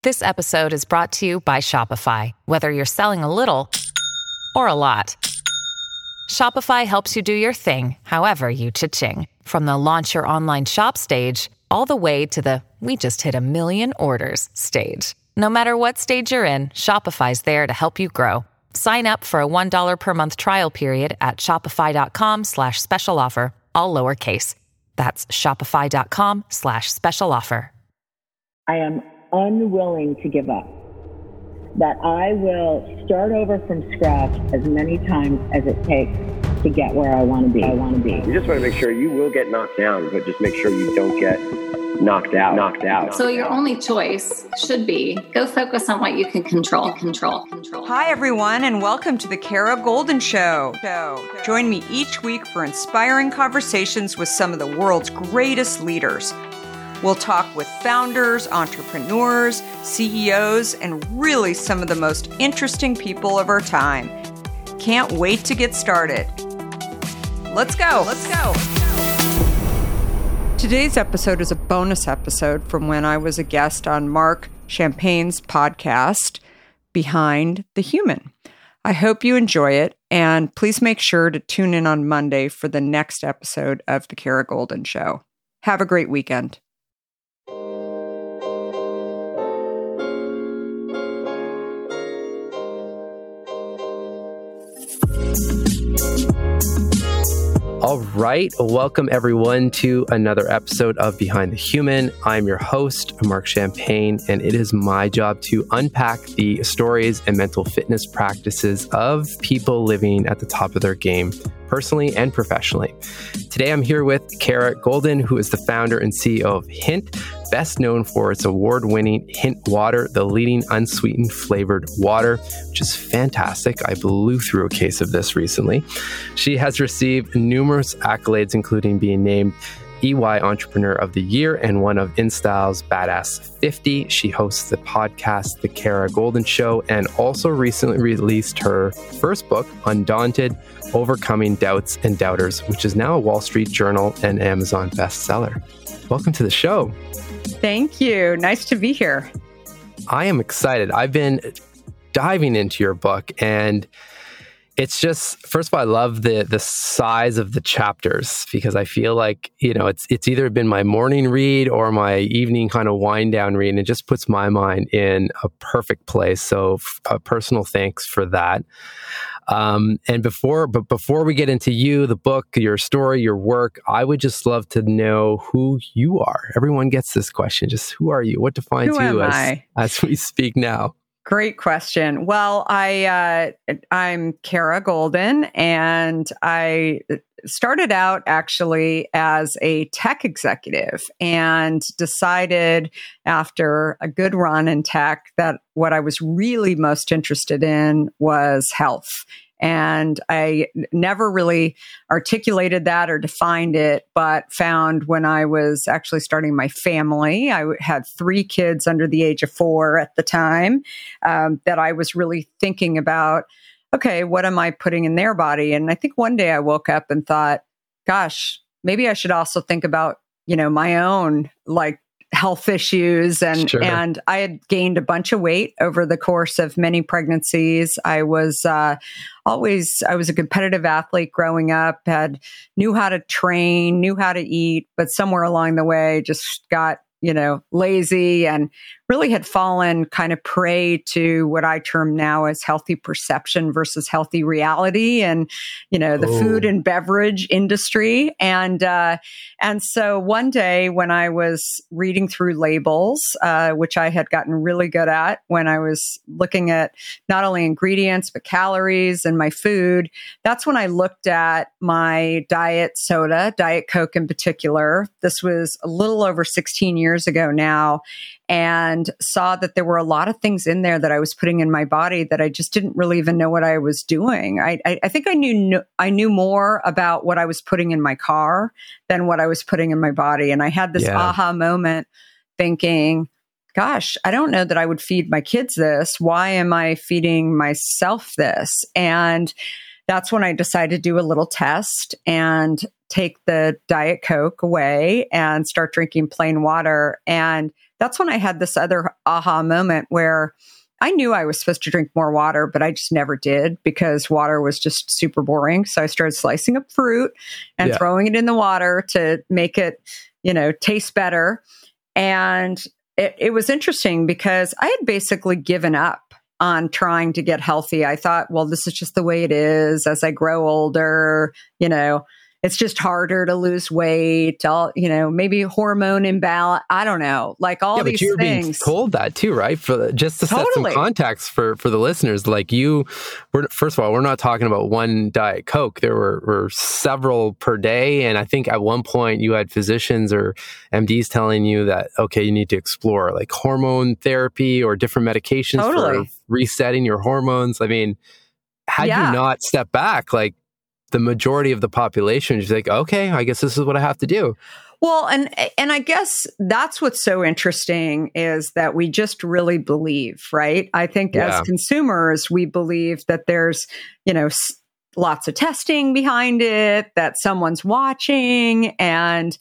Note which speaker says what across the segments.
Speaker 1: This episode is brought to you by Shopify. Whether you're selling a little or a lot, Shopify helps you do your thing, however you cha-ching. From the launch your online shop stage, all the way to the we just hit 1 million orders stage. No matter what stage you're in, Shopify's there to help you grow. Sign up for a $1 per month trial period at shopify.com/special offer, all lowercase. That's shopify.com/special offer.
Speaker 2: I am unwilling to give up. That I will start over from scratch as many times as it takes to get where I want to be.
Speaker 3: You just want to make sure you will get knocked down, but just make sure you don't get knocked out.
Speaker 4: So your only choice should be go focus on what you can control.
Speaker 5: Hi, everyone, and welcome to the Kara Goldin Show. Join me each week for inspiring conversations with some of the world's greatest leaders. We'll talk with founders, entrepreneurs, CEOs, and really some of the most interesting people of our time. Can't wait to get started. Let's go. Today's episode is a bonus episode from when I was a guest on Mark Champagne's podcast, Behind the Human. I hope you enjoy it, and please make sure to tune in on Monday for the next episode of The Kara Goldin Show. Have a great weekend.
Speaker 6: All right. Welcome, everyone, to another episode of Behind the Human. I'm your host, Mark Champagne, and it is my job to unpack the stories and mental fitness practices of people living at the top of their game, personally and professionally. Today, I'm here with Kara Goldin, who is the founder and CEO of Hint, best known for its award-winning Hint Water, the leading unsweetened flavored water, which is fantastic. I blew through a case of this recently. She has received numerous accolades, including being named EY Entrepreneur of the Year and one of InStyle's Badass 50. She hosts the podcast, The Kara Goldin Show, and also recently released her first book, Undaunted: Overcoming Doubts and Doubters, which is now a Wall Street Journal and Amazon bestseller. Welcome to the show.
Speaker 5: Thank you. Nice to be here.
Speaker 6: I am excited. I've been diving into your book, and it's just, first of all, I love the size of the chapters, because I feel like, it's either been my morning read or my evening kind of wind down read, and it just puts my mind in a perfect place. So a personal thanks for that. And before we get into you, the book, your story, your work, I would just love to know who you are. Everyone gets this question. Just who are you? What defines you as we speak now?
Speaker 5: Great question. Well, I'm Kara Goldin, and I started out actually as a tech executive and decided after a good run in tech that what I was really most interested in was health. And I never really articulated that or defined it, but found when I was actually starting my family, I had 3 kids under the age of 4 at the time, that I was really thinking about, okay, what am I putting in their body? And I think one day I woke up and thought, gosh, maybe I should also think about, my own health issues. And,
Speaker 6: Sure.
Speaker 5: And I had gained a bunch of weight over the course of many pregnancies. I was I was a competitive athlete growing up, knew how to train, knew how to eat, but somewhere along the way just got, lazy and really had fallen kind of prey to what I term now as healthy perception versus healthy reality, and the food and beverage industry. And so one day when I was reading through labels, which I had gotten really good at when I was looking at not only ingredients but calories and my food, that's when I looked at my diet soda, Diet Coke in particular. This was a little over 16 years ago now, and saw that there were a lot of things in there that I was putting in my body that I just didn't really even know what I was doing. I think I knew more about what I was putting in my car than what I was putting in my body. And I had this aha moment thinking, gosh, I don't know that I would feed my kids this. Why am I feeding myself this? And that's when I decided to do a little test and take the Diet Coke away and start drinking plain water. And that's when I had this other aha moment where I knew I was supposed to drink more water, but I just never did because water was just super boring. So I started slicing up fruit and throwing it in the water to make it, taste better. And it was interesting because I had basically given up on trying to get healthy. I thought, well, this is just the way it is. As I grow older, it's just harder to lose weight, maybe hormone imbalance. I don't know, like all these things. But you were being
Speaker 6: told that too, right? Just to set some context for the listeners, first of all, we're not talking about one Diet Coke. There were several per day. And I think at one point you had physicians or MDs telling you that, okay, you need to explore like hormone therapy or different medications for resetting your hormones. I mean, had you not stepped back, like, the majority of the population is like, okay, I guess this is what I have to do.
Speaker 5: Well, and I guess that's what's so interesting is that we just really believe, right? I think as consumers, we believe that there's, lots of testing behind it, that someone's watching. And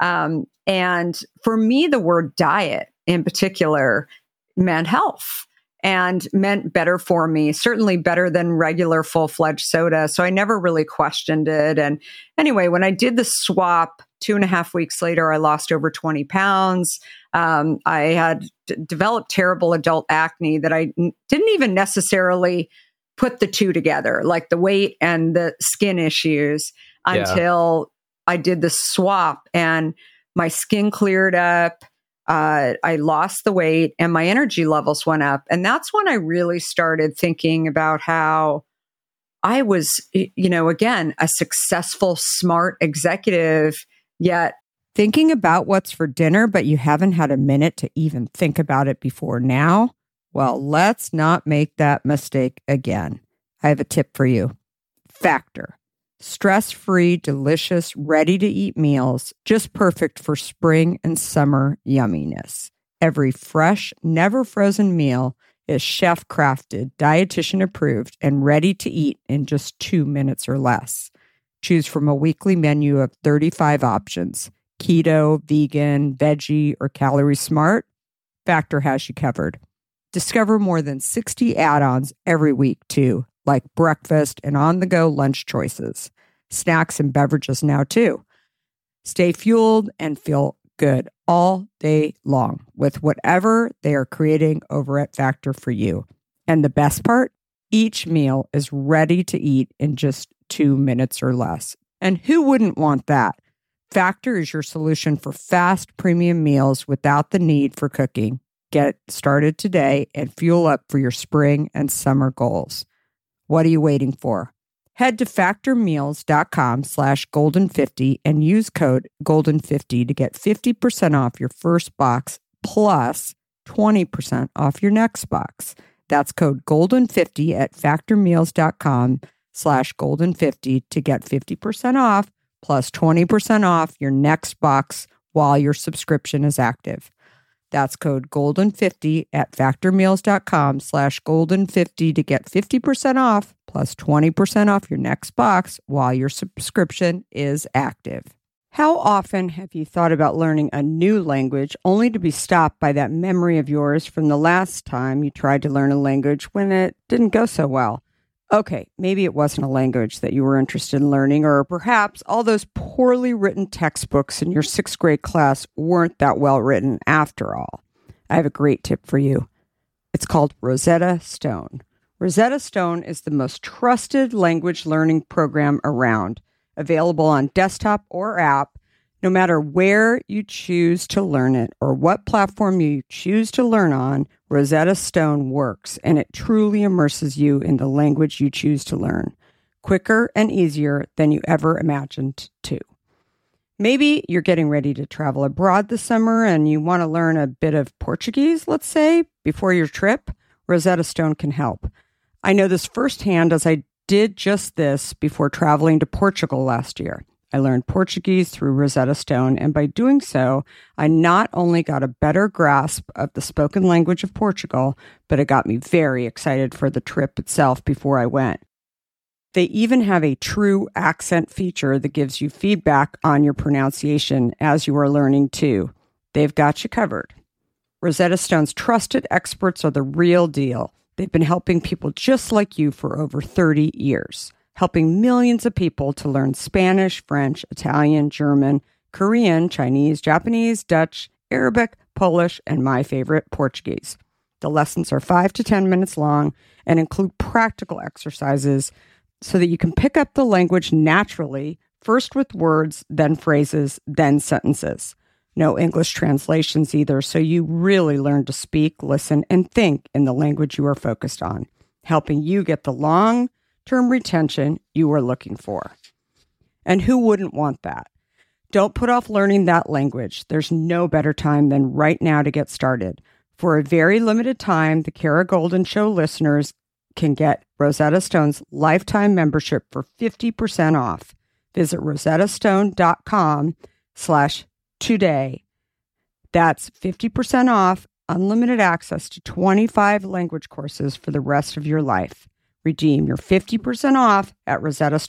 Speaker 5: for me, the word diet in particular meant health. And meant better for me, certainly better than regular full-fledged soda. So I never really questioned it. And anyway, when I did the swap 2.5 weeks later, I lost over 20 pounds. I had developed terrible adult acne that I didn't even necessarily put the two together, like the weight and the skin issues, until I did the swap and my skin cleared up. I lost the weight and my energy levels went up. And that's when I really started thinking about how I was, again, a successful, smart executive, yet
Speaker 7: thinking about what's for dinner, but you haven't had a minute to even think about it before now. Well, let's not make that mistake again. I have a tip for you. Factor. Stress-free, delicious, ready-to-eat meals, just perfect for spring and summer yumminess. Every fresh, never frozen meal is chef-crafted, dietitian-approved, and ready to eat in just 2 minutes or less. Choose from a weekly menu of 35 options: keto, vegan, veggie, or calorie smart. Factor has you covered. Discover more than 60 add-ons every week, too, like breakfast and on-the-go lunch choices, snacks and beverages now too. Stay fueled and feel good all day long with whatever they are creating over at Factor for you. And the best part, each meal is ready to eat in just 2 minutes or less. And who wouldn't want that? Factor is your solution for fast premium meals without the need for cooking. Get started today and fuel up for your spring and summer goals. What are you waiting for? Head to factormeals.com/golden50 and use code golden50 to get 50% off your first box plus 20% off your next box. That's code golden50 at factormeals.com/golden50 to get 50% off plus 20% off your next box while your subscription is active. That's code golden50 at factormeals.com/golden50 to get 50% off plus 20% off your next box while your subscription is active. How often have you thought about learning a new language only to be stopped by that memory of yours from the last time you tried to learn a language when it didn't go so well? Okay, maybe it wasn't a language that you were interested in learning, or perhaps all those poorly written textbooks in your 6th grade class weren't that well written after all. I have a great tip for you. It's called Rosetta Stone. Rosetta Stone is the most trusted language learning program around, available on desktop or app, no matter where you choose to learn it or what platform you choose to learn on. Rosetta Stone works, and it truly immerses you in the language you choose to learn, quicker and easier than you ever imagined to. Maybe you're getting ready to travel abroad this summer and you want to learn a bit of Portuguese, let's say, before your trip. Rosetta Stone can help. I know this firsthand as I did just this before traveling to Portugal last year. I learned Portuguese through Rosetta Stone, and by doing so, I not only got a better grasp of the spoken language of Portugal, but it got me very excited for the trip itself before I went. They even have a true accent feature that gives you feedback on your pronunciation as you are learning too. They've got you covered. Rosetta Stone's trusted experts are the real deal. They've been helping people just like you for over 30 years, helping millions of people to learn Spanish, French, Italian, German, Korean, Chinese, Japanese, Dutch, Arabic, Polish, and my favorite, Portuguese. The lessons are 5 to 10 minutes long and include practical exercises so that you can pick up the language naturally, first with words, then phrases, then sentences. No English translations either, so you really learn to speak, listen, and think in the language you are focused on, helping you get the long-term retention you are looking for. And who wouldn't want that? Don't put off learning that language. There's no better time than right now to get started. For a very limited time, the Kara Goldin Show listeners can get Rosetta Stone's lifetime membership for 50% off. Visit rosettastone.com/today. That's 50% off, unlimited access to 25 language courses for the rest of your life. Redeem your 50% off at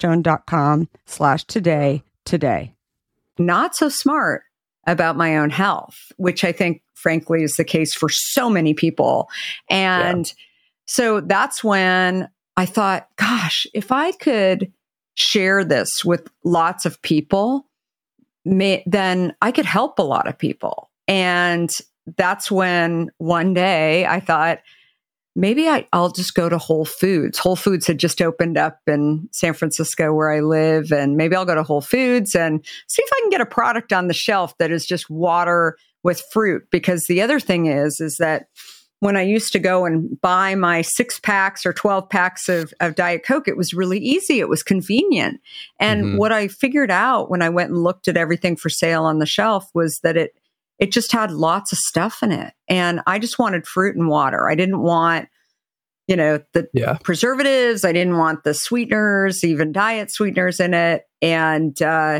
Speaker 7: rosettastone.com/today today. Not so smart about my own health, which I think, frankly, is the case for so many people. And so that's when I thought, gosh, if I could share this with lots of people, then I could help a lot of people. And that's when one day I thought, maybe I'll just go to Whole Foods. Whole Foods had just opened up in San Francisco where I live. And maybe I'll go to Whole Foods and see if I can get a product on the shelf that is just water with fruit. Because the other thing is that when I used to go and buy my 6 packs or 12 packs of Diet Coke, it was really easy. It was convenient. And what I figured out when I went and looked at everything for sale on the shelf was that it just had lots of stuff in it. And I just wanted fruit and water. I didn't want, the preservatives. I didn't want the sweeteners, even diet sweeteners in it. And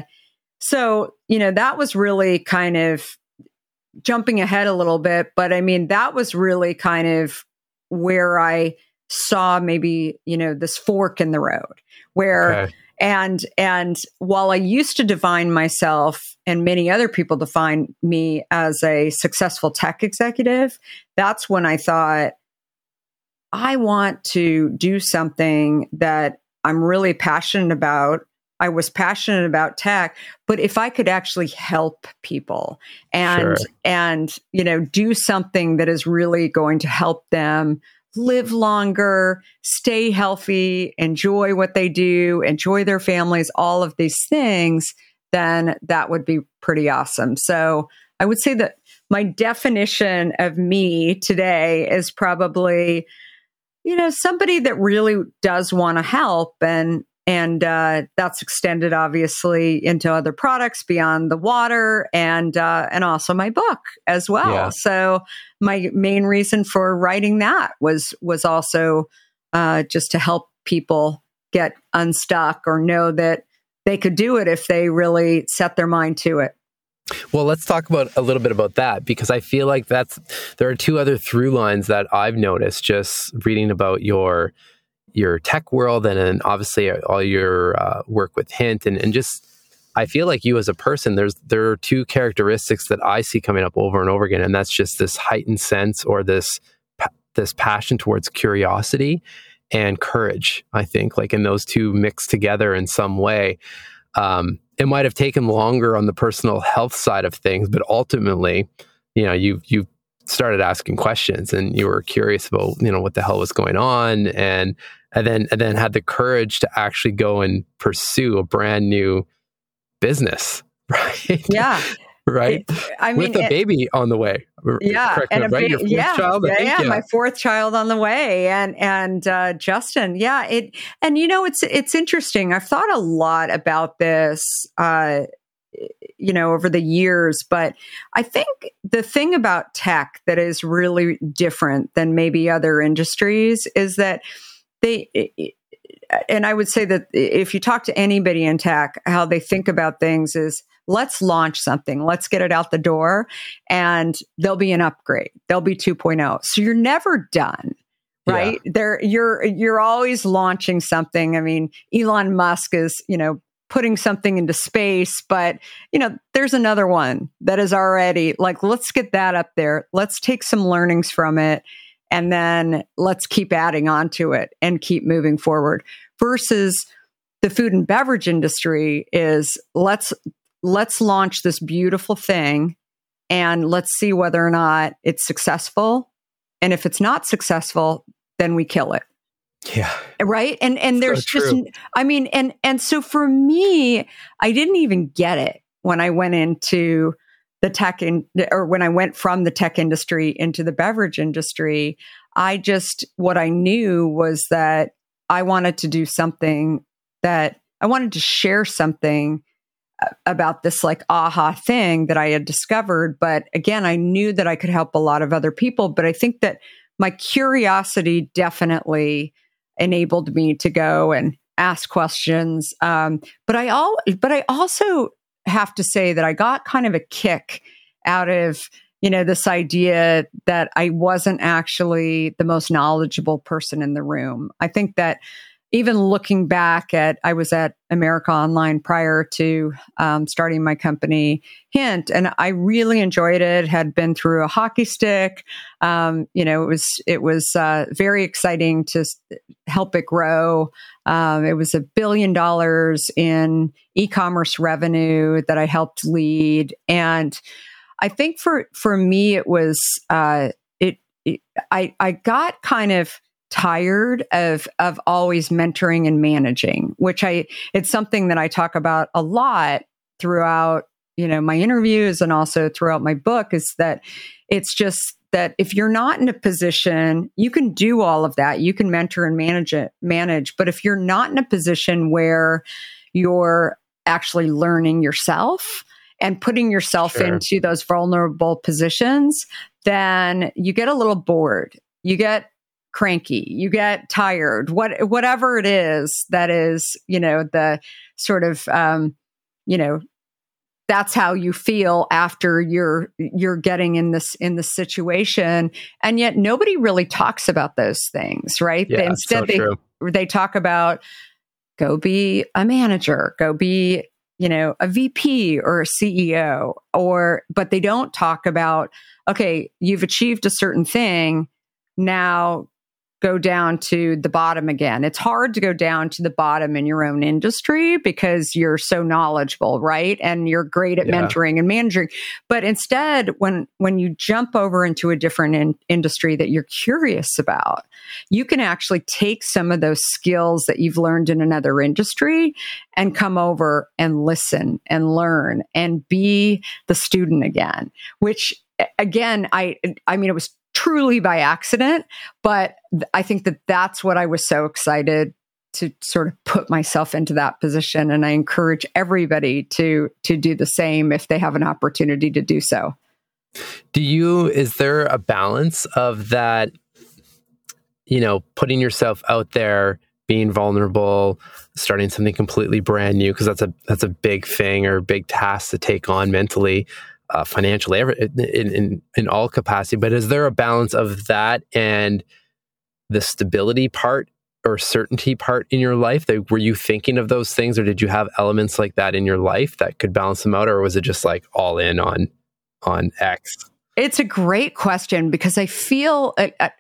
Speaker 7: so, that was really kind of jumping ahead a little bit. But I mean, that was really kind of where I saw maybe, this fork in the road where, and while I used to define myself and many other people define me as a successful tech executive, that's when I thought, I want to do something that I'm really passionate about. I was passionate about tech, but if I could actually help people and do something that is really going to help them live longer, stay healthy, enjoy what they do, enjoy their families, all of these things, then that would be pretty awesome. So I would say that my definition of me today is probably, somebody that really does want to help, and that's extended obviously into other products beyond the water, and also my book as well. Yeah. So my main reason for writing that was also just to help people get unstuck or know that they could do it if they really set their mind to it.
Speaker 6: Well, let's talk about a little bit about that, because I feel like there are 2 other through lines that I've noticed just reading about your tech world, and then obviously all your work with Hint, and just I feel like you as a person, there are 2 characteristics that I see coming up over and over again, and that's just this heightened sense or this passion towards curiosity and courage. I think like in those 2 mixed together in some way. It might have taken longer on the personal health side of things, but ultimately, you started asking questions and you were curious about, what the hell was going on, and then had the courage to actually go and pursue a brand new business, right? Right. With a baby on the way.
Speaker 5: Yeah.
Speaker 6: And your 4th child.
Speaker 5: My 4th child on the way. And Justin, it's interesting. I've thought a lot about this, over the years, but I think the thing about tech that is really different than maybe other industries is that and I would say that if you talk to anybody in tech, how they think about things is, let's launch something, let's get it out the door, and there'll be an upgrade. There'll be 2.0. So you're never done right? You're always launching something. I mean, Elon Musk is, putting something into space, but there's another one that is already like, let's get that up there. Let's take some learnings from it, and then let's keep adding on to it and keep moving forward. Versus the food and beverage industry is let's launch this beautiful thing and let's see whether or not it's successful. And if it's not successful, then we kill it.
Speaker 6: Yeah.
Speaker 5: Right. And there's just, I mean, and so for me, I didn't even get it when I went into the or when I went from the tech industry into the beverage industry. What I knew was that I wanted to do something, that I wanted to share something about this like aha thing that I had discovered. But again, I knew that I could help a lot of other people. But I think that my curiosity definitely enabled me to go and ask questions. But I also have to say that I got kind of a kick out of, this idea that I wasn't actually the most knowledgeable person in the room. I think that even looking back I was at America Online prior to starting my company, Hint, and I really enjoyed it. Had been through a hockey stick. It was very exciting to help it grow. It was $1 billion in e-commerce revenue that I helped lead, and I think for me it was I got kind of tired of always mentoring and managing, which it's something that I talk about a lot throughout, my interviews and also throughout my book, is that it's just that if you're not in a position, you can do all of that. You can mentor and manage. But if you're not in a position where you're actually learning yourself and putting yourself into those vulnerable positions, then you get a little bored. You get cranky, you get tired, whatever it is that is, the sort of, that's how you feel after you're getting in this situation. And yet nobody really talks about those things, right?
Speaker 6: Yeah,
Speaker 5: Instead, they talk about go be a manager, go be, a VP or a CEO, but they don't talk about, okay, you've achieved a certain thing. Now go down to the bottom again. It's hard to go down to the bottom in your own industry because you're so knowledgeable, right? And you're great at mentoring and managing. But instead, when you jump over into a different industry that you're curious about, you can actually take some of those skills that you've learned in another industry and come over and listen and learn and be the student again, which again, I mean, it was truly by accident, but I think that that's what I was so excited to sort of put myself into that position. And I encourage everybody to do the same if they have an opportunity to do so.
Speaker 6: Is there a balance of that, putting yourself out there, being vulnerable, starting something completely brand new, because that's a big thing or a big task to take on mentally, financially, in all capacity. But is there a balance of that and the stability part or certainty part in your life? Were you thinking of those things, or did you have elements like that in your life that could balance them out, or was it just like all in on X?
Speaker 5: It's a great question, because I feel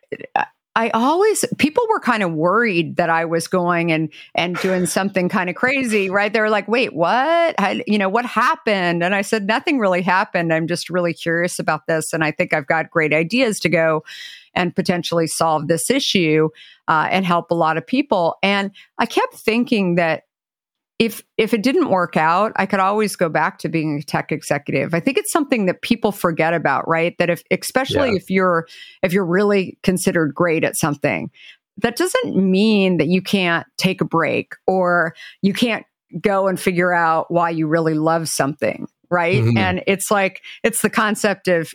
Speaker 5: people were kind of worried that I was going and doing something kind of crazy, right? They were like, wait, what? What happened? And I said, nothing really happened. I'm just really curious about this. And I think I've got great ideas to go and potentially solve this issue and help a lot of people. And I kept thinking that if it didn't work out, I could always go back to being a tech executive. I think it's something that people forget about, right? That especially if you're really considered great at something, that doesn't mean that you can't take a break or you can't go and figure out why you really love something, right? Mm-hmm. And it's the concept of,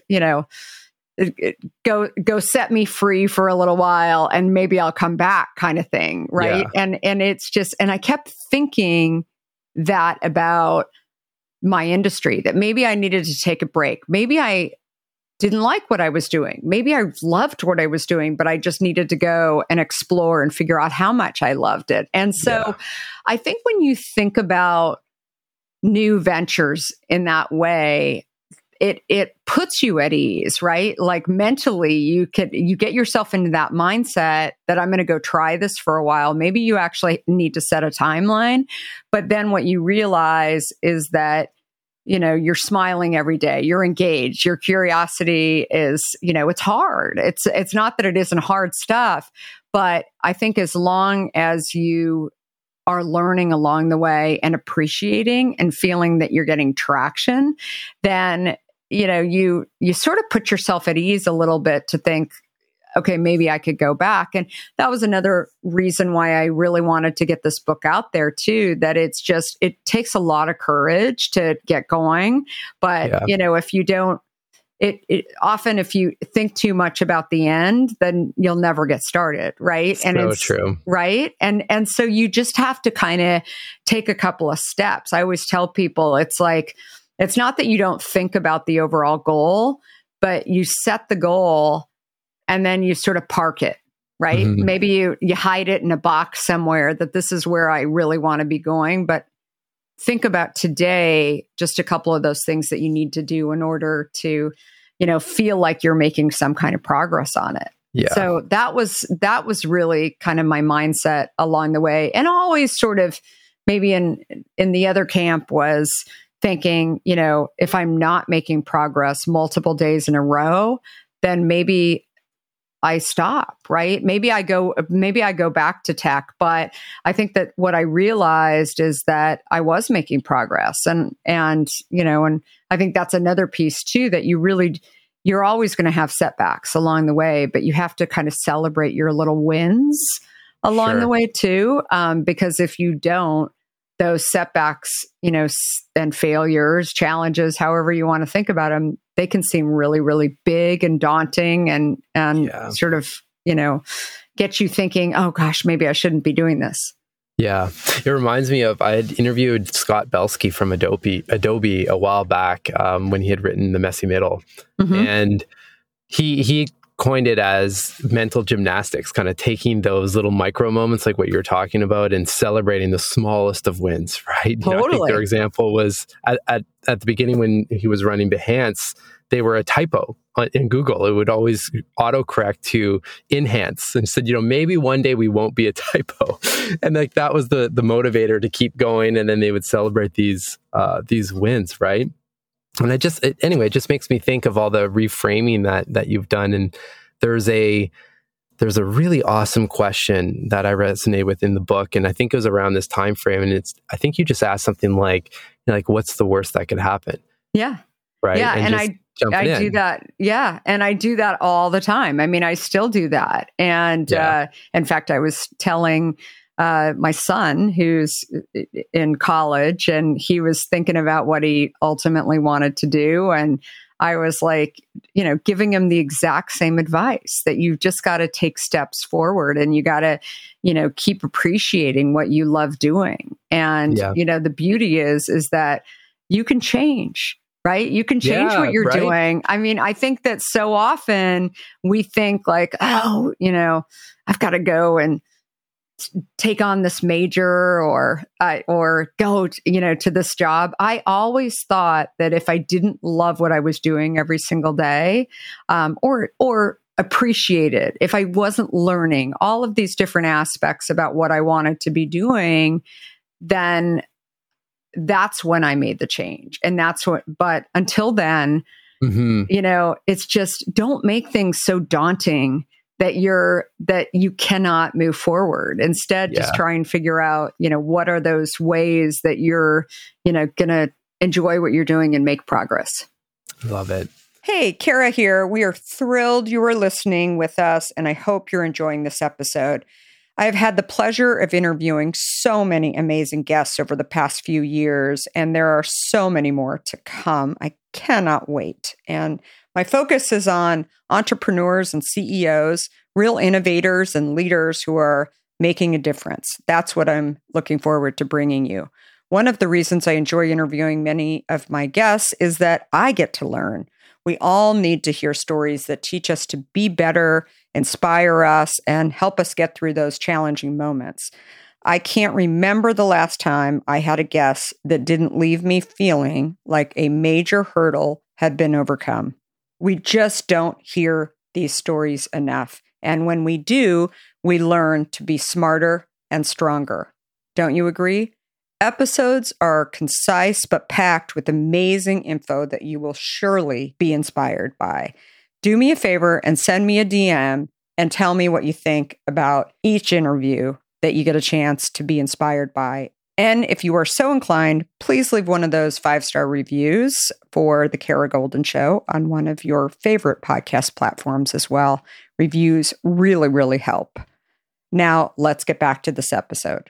Speaker 5: go set me free for a little while and maybe I'll come back kind of thing. Right. Yeah. And it's just, and I kept thinking that about my industry, that maybe I needed to take a break. Maybe I didn't like what I was doing. Maybe I loved what I was doing, but I just needed to go and explore and figure out how much I loved it. And so I think when you think about new ventures in that way, it puts you at ease, right? Like mentally, you get yourself into that mindset that I'm going to go try this for a while. Maybe you actually need to set a timeline, but then what you realize is that you're smiling every day. You're engaged. Your curiosity is, it's hard. It's not that it isn't hard stuff, but I think as long as you are learning along the way and appreciating and feeling that you're getting traction, then, you sort of put yourself at ease a little bit to think, okay, maybe I could go back. And that was another reason why I really wanted to get this book out there too, that it takes a lot of courage to get going. But, if you don't, often if you think too much about the end, then you'll never get started. Right.
Speaker 6: And it's true.
Speaker 5: Right. And so you just have to kind of take a couple of steps. I always tell people, it's like, it's not that you don't think about the overall goal, but you set the goal and then you sort of park it, right? Mm-hmm. Maybe you hide it in a box somewhere that this is where I really want to be going. But think about today, just a couple of those things that you need to do in order to, feel like you're making some kind of progress on it.
Speaker 6: Yeah.
Speaker 5: So that was really kind of my mindset along the way. And always sort of maybe in the other camp was thinking, if I'm not making progress multiple days in a row, then maybe I stop, right? Maybe I go back to tech, but I think that what I realized is that I was making progress, and I think that's another piece too, that you're always going to have setbacks along the way, but you have to kind of celebrate your little wins along the way too, because if you don't, those setbacks, and failures, challenges, however you want to think about them, they can seem really, really big and daunting and sort of, get you thinking, oh gosh, maybe I shouldn't be doing this.
Speaker 6: Yeah. It reminds me of, I had interviewed Scott Belsky from Adobe a while back when he had written The Messy Middle. Mm-hmm. And he coined it as mental gymnastics, kind of taking those little micro moments like what you're talking about and celebrating the smallest of wins, right?
Speaker 5: Totally.
Speaker 6: I think their example was at the beginning when he was running Behance, they were a typo in Google. It would always autocorrect to enhance and said, maybe one day we won't be a typo. And like that was the motivator to keep going. And then they would celebrate these wins, right? And it just makes me think of all the reframing that you've done. And there's a really awesome question that I resonate with in the book. And I think it was around this time frame. And I think you just asked something like, what's the worst that could happen?
Speaker 5: Yeah.
Speaker 6: Right.
Speaker 5: Yeah. And I do that. Yeah. And I do that all the time. I mean, I still do that. And in fact, I was telling my son who's in college, and he was thinking about what he ultimately wanted to do. And I was like, giving him the exact same advice that you've just got to take steps forward and you got to, keep appreciating what you love doing. And, the beauty is that you can change. Right? You can change what you're doing. I mean, I think that so often we think like, oh, I've got to go and take on this major or go, to this job. I always thought that if I didn't love what I was doing every single day, or appreciate it, if I wasn't learning all of these different aspects about what I wanted to be doing, then that's when I made the change. And but until then, it's just don't make things so daunting that you cannot move forward. Instead, just try and figure out, what are those ways that you're, going to enjoy what you're doing and make progress.
Speaker 6: Love it.
Speaker 7: Hey, Kara here. We are thrilled you are listening with us, and I hope you're enjoying this episode. I've had the pleasure of interviewing so many amazing guests over the past few years, and there are so many more to come. I cannot wait. And my focus is on entrepreneurs and CEOs, real innovators and leaders who are making a difference. That's what I'm looking forward to bringing you. One of the reasons I enjoy interviewing many of my guests is that I get to learn. We all need to hear stories that teach us to be better, inspire us, and help us get through those challenging moments. I can't remember the last time I had a guest that didn't leave me feeling like a major hurdle had been overcome. We just don't hear these stories enough. And when we do, we learn to be smarter and stronger. Don't you agree? Episodes are concise but packed with amazing info that you will surely be inspired by. Do me a favor and send me a DM and tell me what you think about each interview that you get a chance to be inspired by. And if you are so inclined, please leave one of those 5-star reviews for The Kara Goldin Show on one of your favorite podcast platforms as well. Reviews really, really help. Now, let's get back to this episode.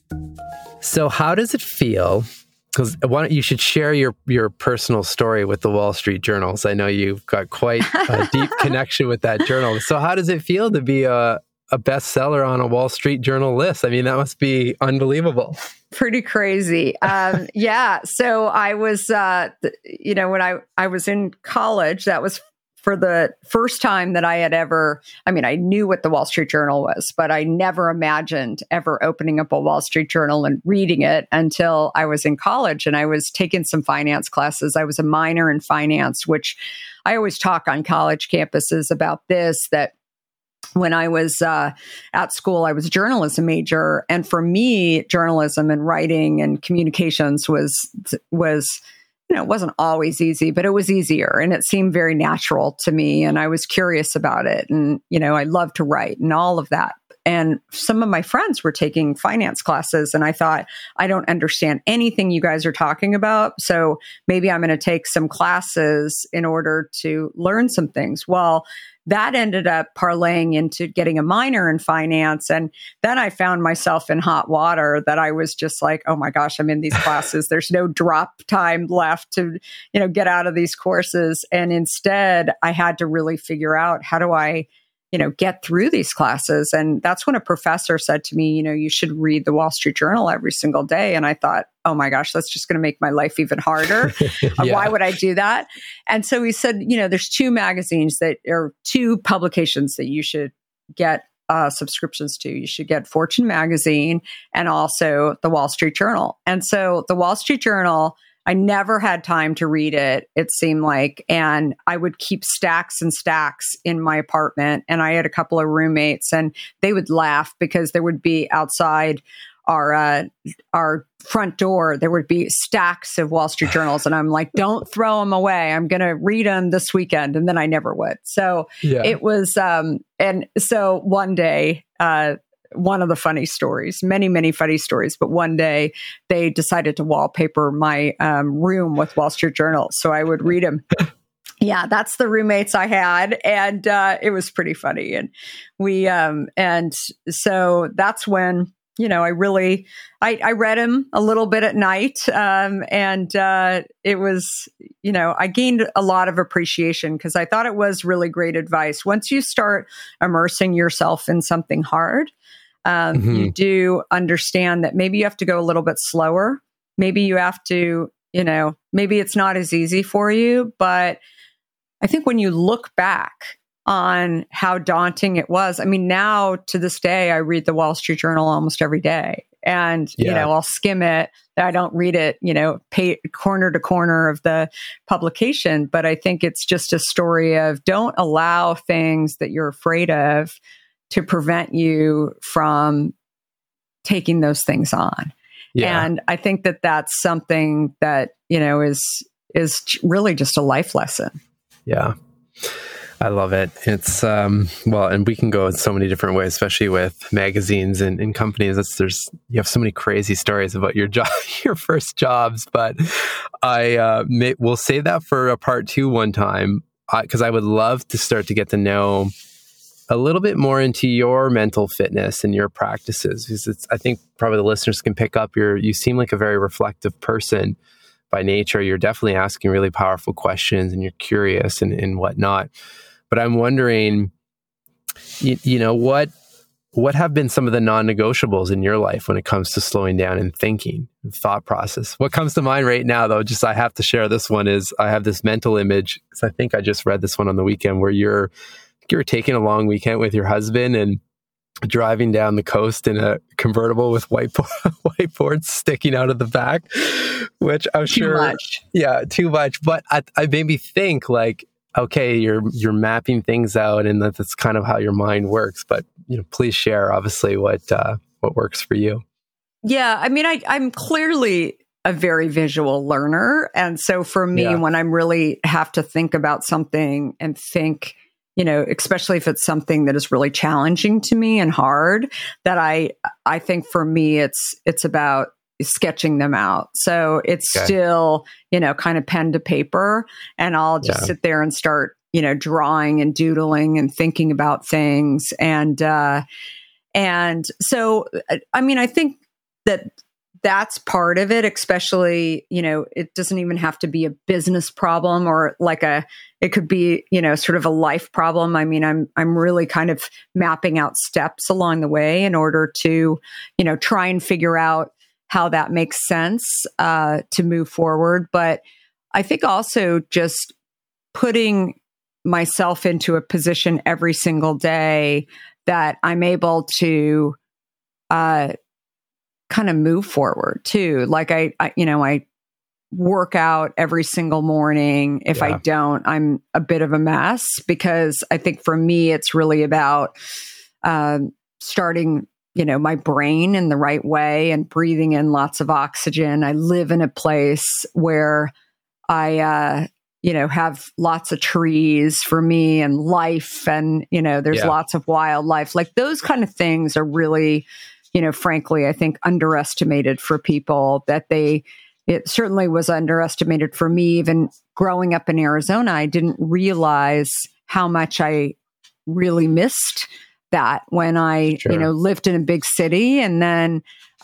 Speaker 6: So how does it feel? Because you should share your personal story with the Wall Street Journal. I know you've got quite a deep connection with that journal. So how does it feel to be a bestseller on a Wall Street Journal list? I mean, that must be unbelievable.
Speaker 5: Pretty crazy. Yeah. So I was, when I was in college, that was for the first time that I had ever, I knew what the Wall Street Journal was, but I never imagined ever opening up a Wall Street Journal and reading it until I was in college and I was taking some finance classes. I was a minor in finance, which I always talk on college campuses about this, that when I was at school, I was a journalism major. And for me, journalism and writing and communications was it wasn't always easy, but it was easier and it seemed very natural to me. And I was curious about it. And, I loved to write and all of that. And some of my friends were taking finance classes and I thought, I don't understand anything you guys are talking about. So maybe I'm going to take some classes in order to learn some things. Well, that ended up parlaying into getting a minor in finance. And then I found myself in hot water that I was just like, oh my gosh, I'm in these classes. There's no drop time left to, get out of these courses. And instead, I had to really figure out, how do I get through these classes? And that's when a professor said to me, you should read the Wall Street Journal every single day. And I thought, oh my gosh, that's just going to make my life even harder. Yeah. Why would I do that? And so he said, there's two publications that you should get subscriptions to. You should get Fortune Magazine and also the Wall Street Journal. And so the Wall Street Journal, I never had time to read it seemed like, and I would keep stacks and stacks in my apartment. And I had a couple of roommates and they would laugh because there would be outside our front door, there would be stacks of Wall Street Journals. And I'm like, don't throw them away. I'm going to read them this weekend. And then I never would. So It was, and so one day, one of the funny stories, many, many funny stories, but one day they decided to wallpaper my room with Wall Street Journal. So I would read them. Yeah, that's the roommates I had. And it was pretty funny. And and so that's when, I read him a little bit at night. It was, I gained a lot of appreciation because I thought it was really great advice. Once you start immersing yourself in something hard, you do understand that maybe you have to go a little bit slower. Maybe you have to, maybe it's not as easy for you. But I think when you look back on how daunting it was, now to this day, I read the Wall Street Journal almost every day. And, I'll skim it. I don't read it, corner to corner of the publication. But I think it's just a story of don't allow things that you're afraid of to prevent you from taking those things on. Yeah. And I think that that's something that, is really just a life lesson.
Speaker 6: Yeah. I love it. It's, and we can go in so many different ways, especially with magazines and companies. You have so many crazy stories about your job, your first jobs, but we'll save that for a part 2 one time, because I would love to start to get to know a little bit more into your mental fitness and your practices. Because I think probably the listeners can pick up you seem like a very reflective person by nature. You're definitely asking really powerful questions and you're curious and whatnot. But I'm wondering, what what have been some of the non-negotiables in your life when it comes to slowing down and thinking, thought process? What comes to mind right now, though, just I have to share this one, is I have this mental image, because I think I just read this one on the weekend, where you're taking a long weekend with your husband and driving down the coast in a convertible with whiteboards sticking out of the back, which I'm sure...
Speaker 5: Too much.
Speaker 6: Yeah, too much. But I made me think, like, okay, you're mapping things out, and that's kind of how your mind works. But please share, obviously, what works for you.
Speaker 5: Yeah, I mean, I'm clearly a very visual learner, and so for me, when I really have to think about something and think, especially if it's something that is really challenging to me and hard, that I think for me it's about sketching them out. So it's still, kind of pen to paper, and I'll just sit there and start, drawing and doodling and thinking about things. And so, I mean, I think that's part of it, especially, it doesn't even have to be a business problem or it could be, sort of a life problem. I mean, I'm really kind of mapping out steps along the way in order to, try and figure out how that makes sense to move forward. But I think also just putting myself into a position every single day that I'm able to kind of move forward too. Like I work out every single morning. If I don't, I'm a bit of a mess, because I think for me, it's really about starting my brain in the right way and breathing in lots of oxygen. I live in a place where I, have lots of trees for me and life, and, there's lots of wildlife. Like those kind of things are really, frankly, I think underestimated for people. It certainly was underestimated for me. Even growing up in Arizona, I didn't realize how much I really missed that when I, lived in a big city, and then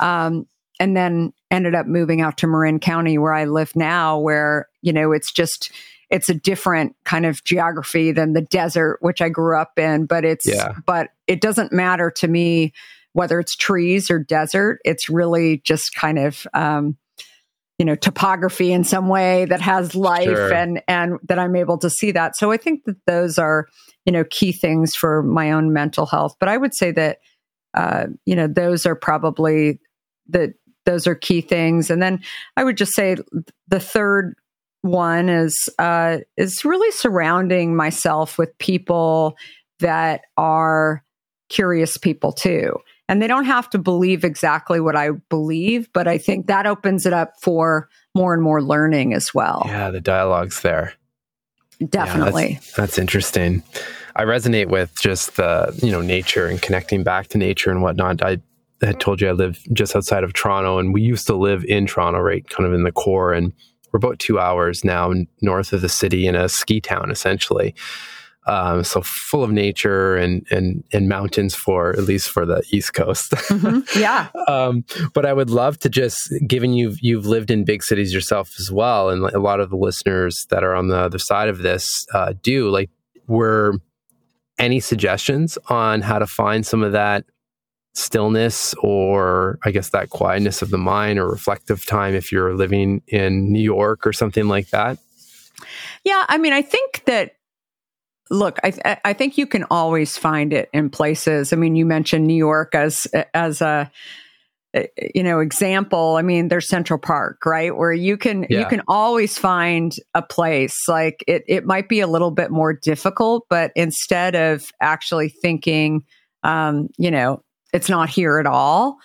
Speaker 5: ended up moving out to Marin County, where I live now, where, it's a different kind of geography than the desert, which I grew up in, but but it doesn't matter to me whether it's trees or desert. It's really just kind of, topography in some way that has life, and that I'm able to see that. So I think that those are, key things for my own mental health. But I would say that, those are probably those are key things. And then I would just say the third one is really surrounding myself with people that are curious people too. And they don't have to believe exactly what I believe, but I think that opens it up for more and more learning as well.
Speaker 6: Yeah, the dialogue's there.
Speaker 5: Definitely.
Speaker 6: Yeah, that's interesting. I resonate with just the, nature and connecting back to nature and whatnot. I had told you I live just outside of Toronto, and we used to live in Toronto, right, kind of in the core. And we're about 2 hours now north of the city in a ski town, essentially. So full of nature and mountains, at least for the East Coast.
Speaker 5: Mm-hmm. Yeah.
Speaker 6: But I would love to just, given you've lived in big cities yourself as well, and a lot of the listeners that are on the other side of this were any suggestions on how to find some of that stillness, or I guess that quietness of the mind, or reflective time if you're living in New York or something like that?
Speaker 5: Yeah. I mean, I think that, look, I think you can always find it in places. I mean, you mentioned New York as a example. I mean, there's Central Park, right, where you can always find a place. Like it might be a little bit more difficult, but instead of actually thinking, it's not here at all,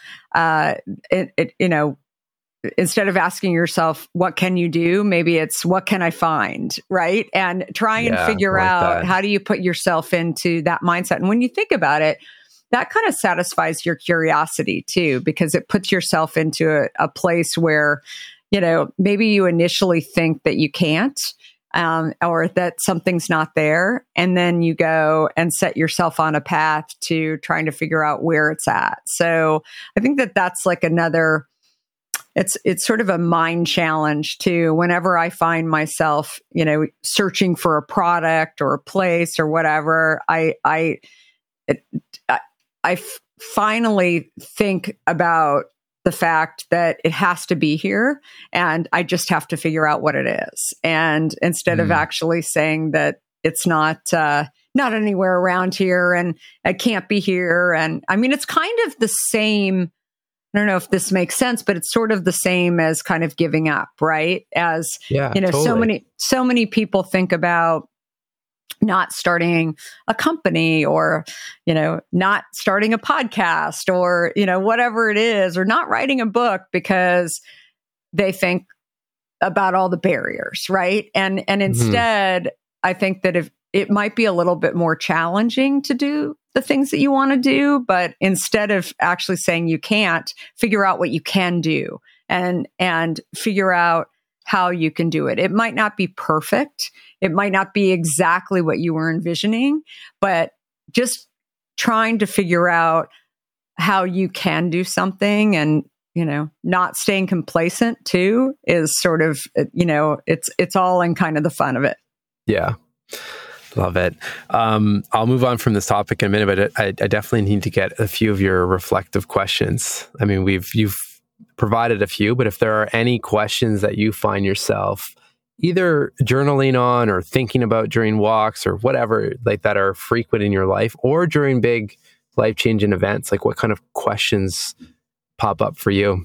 Speaker 5: instead of asking yourself, what can you do? Maybe it's, what can I find? Right. And try and figure out how do you put yourself into that mindset. And when you think about it, that kind of satisfies your curiosity too, because it puts yourself into a place where, maybe you initially think that you can't, or that something's not there. And then you go and set yourself on a path to trying to figure out where it's at. So I think that that's like another, it's sort of a mind challenge too. Whenever I find myself, searching for a product or a place or whatever, finally think about the fact that it has to be here and I just have to figure out what it is. And instead of actually saying that it's not anywhere around here and it can't be here. And I mean, it's kind of the same. I don't know if this makes sense, but it's sort of the same as kind of giving up, right? As, totally. so many people think about not starting a company or, not starting a podcast or, whatever it is, or not writing a book because they think about all the barriers, right? And instead, I think that if it might be a little bit more challenging to do the things that you want to do, but instead of actually saying you can't, figure out what you can do and figure out how you can do it. It might not be perfect. It might not be exactly what you were envisioning, but just trying to figure out how you can do something and, not staying complacent too is sort of, it's all in kind of the fun of it.
Speaker 6: Yeah. Love it. I'll move on from this topic in a minute, but I definitely need to get a few of your reflective questions. I mean, you've provided a few, but if there are any questions that you find yourself either journaling on or thinking about during walks or whatever, like that are frequent in your life or during big life-changing events, like what kind of questions pop up for you?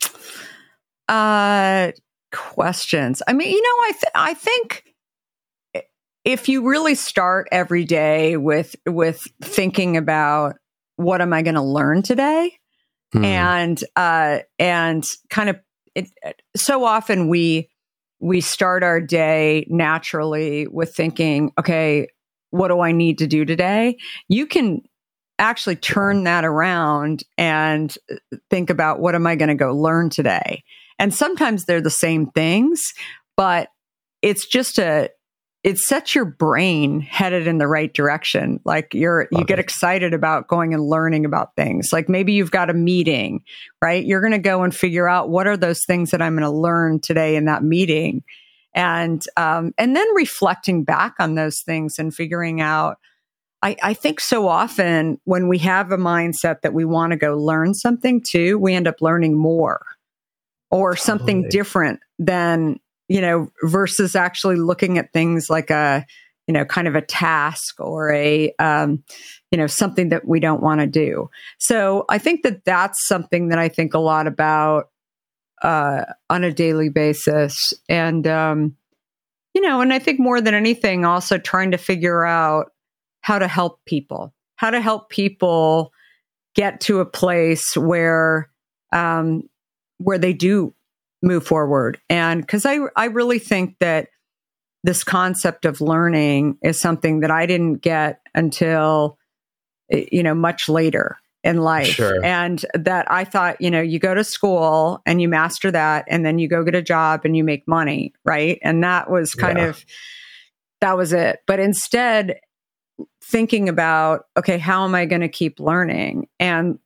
Speaker 5: Questions. I mean, I think if you really start every day with thinking about what am I going to learn today, and kind of so often we start our day naturally with thinking, okay, what do I need to do today? You can actually turn that around and think about what am I going to go learn today? And sometimes they're the same things, but it's just it sets your brain headed in the right direction. Like you get excited about going and learning about things. Like maybe you've got a meeting, right? You're going to go and figure out what are those things that I'm going to learn today in that meeting. And then reflecting back on those things and figuring out, I think so often when we have a mindset that we want to go learn something too, we end up learning more or something different than, versus actually looking at things like a, kind of a task or a, something that we don't want to do. So I think that that's something that I think a lot about on a daily basis. And, and I think more than anything, also trying to figure out how to help people get to a place where they do move forward. And because I really think that this concept of learning is something that I didn't get until, much later in life. Sure. And that I thought, you go to school and you master that, and then you go get a job and you make money. Right. And that was that was it. But instead, thinking about, okay, how am I going to keep learning? And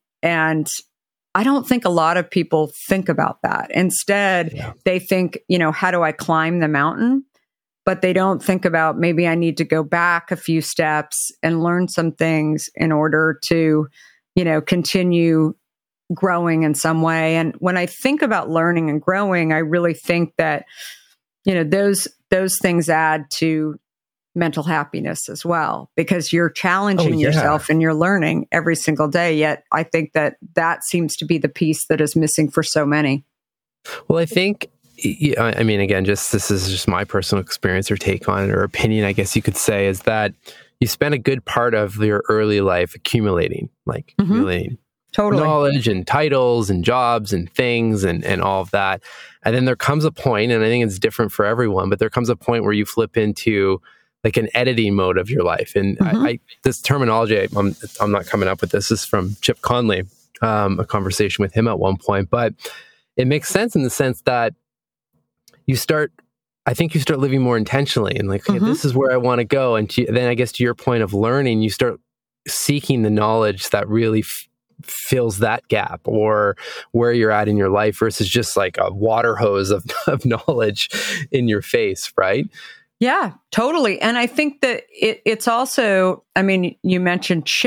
Speaker 5: I don't think a lot of people think about that. Instead, they think, how do I climb the mountain? But they don't think about maybe I need to go back a few steps and learn some things in order to, continue growing in some way. And when I think about learning and growing, I really think that, those things add to mental happiness as well, because you're challenging yourself and you're learning every single day. Yet I think that seems to be the piece that is missing for so many.
Speaker 6: Well, I think, again, this is just my personal experience or take on it or opinion, I guess you could say, is that you spend a good part of your early life accumulating totally knowledge and titles and jobs and things and all of that. And then there comes a point, and I think it's different for everyone, but there comes a point where you flip into like an editing mode of your life. And this terminology, I'm not coming up with this. This is from Chip Conley, a conversation with him at one point, but it makes sense in the sense that you start living more intentionally and like, hey, this is where I want to go. And then I guess to your point of learning, you start seeking the knowledge that really fills that gap or where you're at in your life versus just like a water hose of knowledge in your face, right?
Speaker 5: Yeah, totally. And I think that it's also, you mentioned Chip,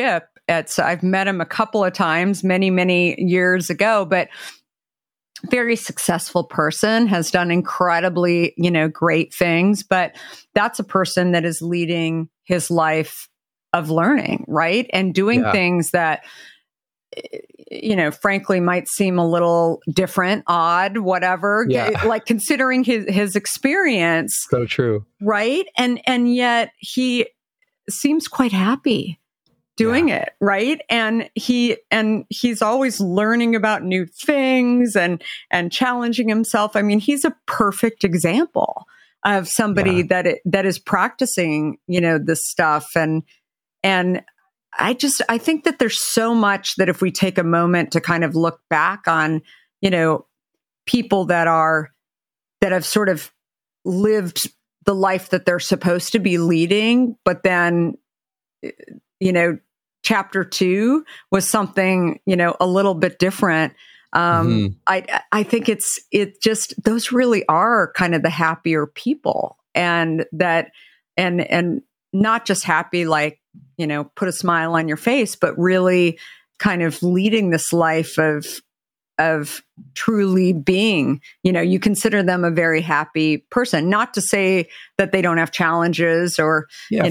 Speaker 5: I've met him a couple of times, many, many years ago, but very successful person, has done incredibly, great things. But that's a person that is leading his life of learning, right? And doing things that, frankly, might seem a little different, odd, whatever, like considering his experience.
Speaker 6: So true.
Speaker 5: Right. And yet he seems quite happy doing it, right? And he's always learning about new things and challenging himself. I mean, he's a perfect example of somebody that is practicing, this stuff. And I think that there's so much that if we take a moment to kind of look back on, people that have sort of lived the life that they're supposed to be leading, but then, chapter 2 was something, a little bit different. I think it just, those really are kind of the happier people, and that, and not just happy, like, put a smile on your face, but really kind of leading this life of truly being, you consider them a very happy person. Not to say that they don't have challenges or,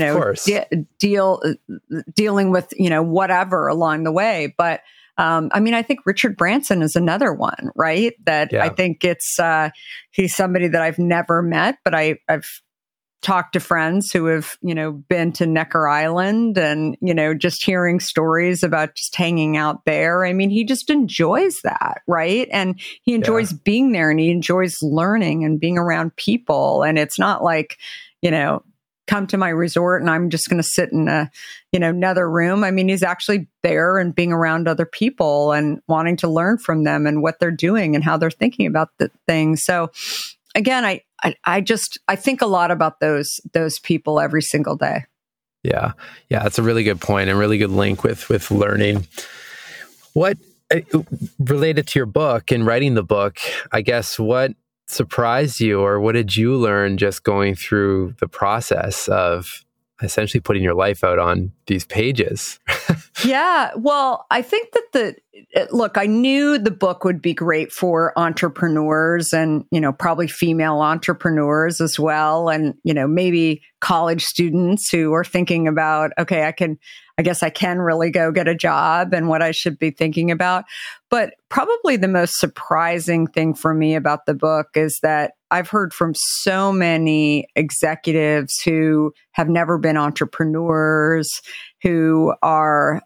Speaker 5: dealing with, whatever along the way. But I think Richard Branson is another one, right? That I think it's, he's somebody that I've never met, but I've talked to friends who have, been to Necker Island and, just hearing stories about just hanging out there. I mean, he just enjoys that, right? And he enjoys being there, and he enjoys learning and being around people. And it's not like, come to my resort and I'm just going to sit in a, another room. I mean, he's actually there and being around other people and wanting to learn from them and what they're doing and how they're thinking about the things. So again, I think a lot about those people every single day.
Speaker 6: Yeah. That's a really good point and really good link with learning. What related to your book and writing the book, I guess, what surprised you, or what did you learn just going through the process of essentially putting your life out on these pages?
Speaker 5: Yeah. Well, I think that look, I knew the book would be great for entrepreneurs and, probably female entrepreneurs as well. And, maybe college students who are thinking about, okay, I guess I can really go get a job and what I should be thinking about. But probably the most surprising thing for me about the book is that I've heard from so many executives who have never been entrepreneurs, who are,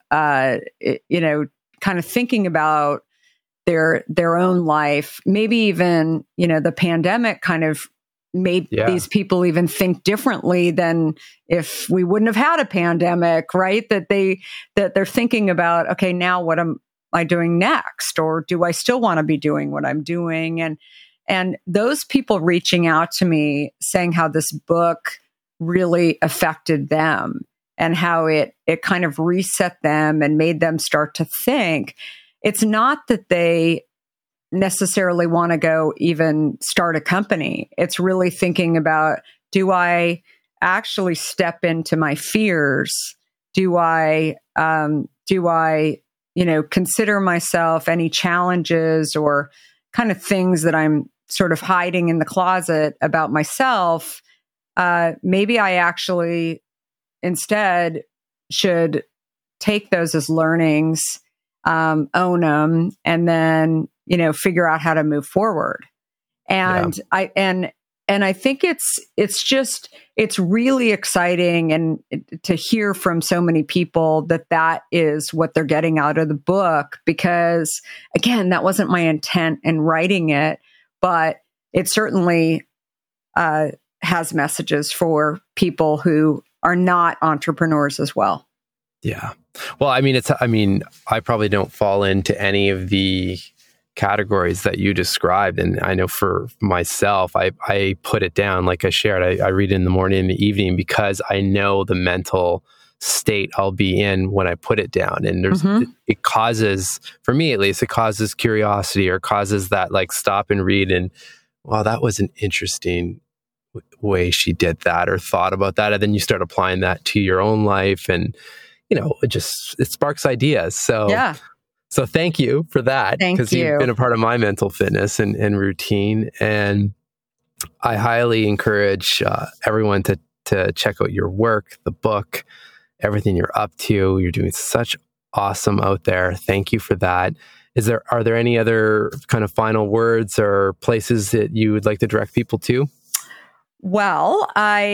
Speaker 5: kind of thinking about their own life. Maybe even, the pandemic kind of made these people even think differently than if we wouldn't have had a pandemic, right? That they're thinking about, okay, now what am I doing next? Or do I still want to be doing what I'm doing? And those people reaching out to me saying how this book really affected them and how it kind of reset them and made them start to think. It's not that they necessarily want to go even start a company. It's really thinking about, do I actually step into my fears? Do I consider myself any challenges or kind of things that I'm sort of hiding in the closet about myself? Maybe I actually instead should take those as learnings, own them, and then, figure out how to move forward. And I think it's really exciting and to hear from so many people that is what they're getting out of the book, because again, that wasn't my intent in writing it, but it certainly has messages for people who are not entrepreneurs as well.
Speaker 6: Yeah. Well, I probably don't fall into any of the categories that you described. And I know for myself, I put it down, like I shared, I read it in the morning and the evening because I know the mental state I'll be in when I put it down. And it causes, for me at least, it causes curiosity or causes that like stop and read and, wow, that was an interesting way she did that or thought about that. And then you start applying that to your own life. And it sparks ideas. So
Speaker 5: Yeah.
Speaker 6: So thank you for that.
Speaker 5: Thank you.
Speaker 6: You've been a part of my mental fitness and routine. And I highly encourage everyone to check out your work, the book, everything you're up to. You're doing such awesome out there. Thank you for that. Are there any other kind of final words or places that you would like to direct people to?
Speaker 5: Well,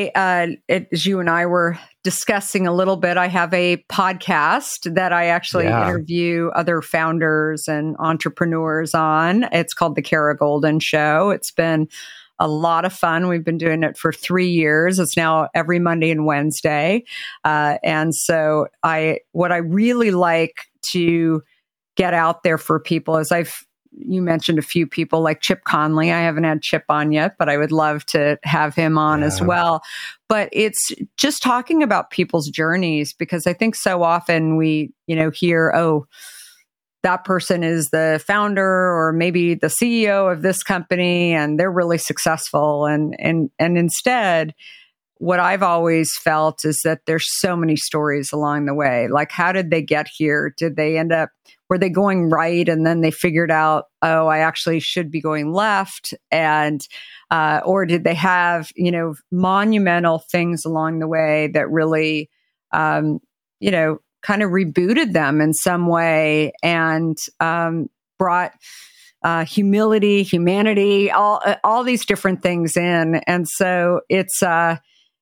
Speaker 5: as you and I were discussing a little bit, I have a podcast that I actually interview other founders and entrepreneurs on. It's called The Kara Goldin Show. It's been a lot of fun. We've been doing it for 3 years. It's now every Monday and Wednesday. And so what I really like to get out there for people is you mentioned a few people like Chip Conley. I haven't had Chip on yet, but I would love to have him on as well. But it's just talking about people's journeys, because I think so often we, hear, oh, that person is the founder or maybe the CEO of this company and they're really successful. And instead, what I've always felt is that there's so many stories along the way. Like, how did they get here? Were they going right? And then they figured out, oh, I actually should be going left. And, or did they have, monumental things along the way that really, kind of rebooted them in some way and, brought, humility, humanity, all these different things in. And so it's a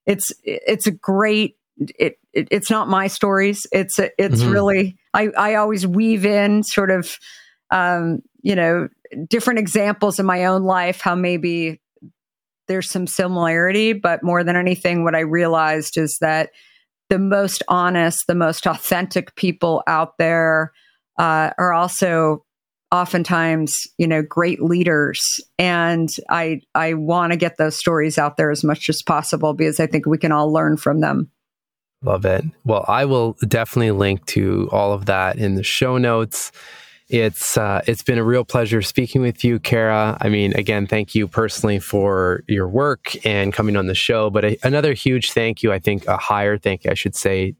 Speaker 5: great, it's not my stories. It's really, I always weave in sort of, different examples in my own life, how maybe there's some similarity, but more than anything, what I realized is that the most honest, the most authentic people out there, are also oftentimes, great leaders. And I want to get those stories out there as much as possible because I think we can all learn from them.
Speaker 6: Love it. Well, I will definitely link to all of that in the show notes. It's been a real pleasure speaking with you, Kara. I mean, again, thank you personally for your work and coming on the show. But another huge thank you, I think a higher thank you, I should say,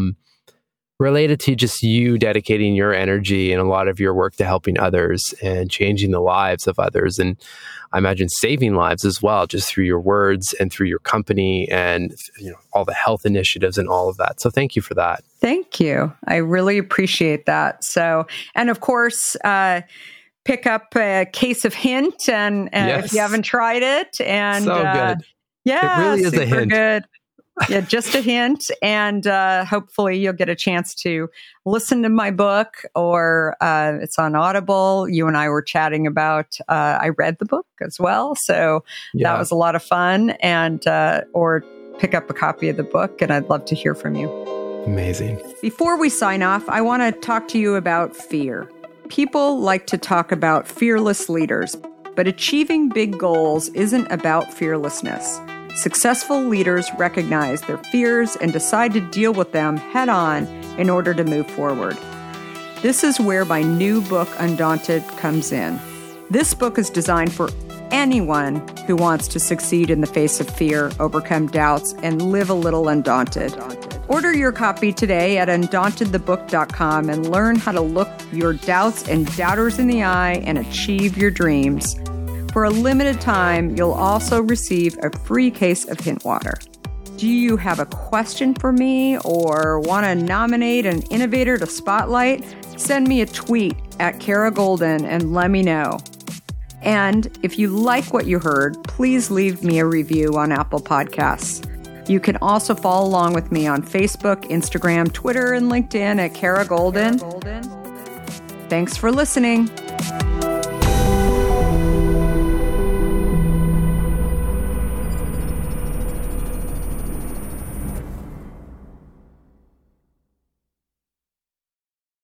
Speaker 6: related to just you dedicating your energy and a lot of your work to helping others and changing the lives of others. And I imagine saving lives as well, just through your words and through your company and all the health initiatives and all of that. So thank you for that.
Speaker 5: Thank you. I really appreciate that. So, and of course, pick up a case of Hint and
Speaker 6: yes.
Speaker 5: if you haven't tried it. And
Speaker 6: so good.
Speaker 5: Yeah,
Speaker 6: it really is a hint.
Speaker 5: Good. Yeah, just a hint. And hopefully you'll get a chance to listen to my book or it's on Audible. You and I were chatting about, I read the book as well. So that was a lot of fun and, or pick up a copy of the book and I'd love to hear from you.
Speaker 6: Amazing.
Speaker 7: Before we sign off, I want to talk to you about fear. People like to talk about fearless leaders, but achieving big goals isn't about fearlessness. Successful leaders recognize their fears and decide to deal with them head on in order to move forward. This is where my new book, Undaunted, comes in. This book is designed for anyone who wants to succeed in the face of fear, overcome doubts, and live a little undaunted. Order your copy today at undauntedthebook.com and learn how to look your doubts and doubters in the eye and achieve your dreams. For a limited time, you'll also receive a free case of Hint water. Do you have a question for me or want to nominate an innovator to spotlight? Send me a tweet at Kara Goldin and let me know. And if you like what you heard, please leave me a review on Apple Podcasts. You can also follow along with me on Facebook, Instagram, Twitter, and LinkedIn at Kara Goldin. Thanks for listening.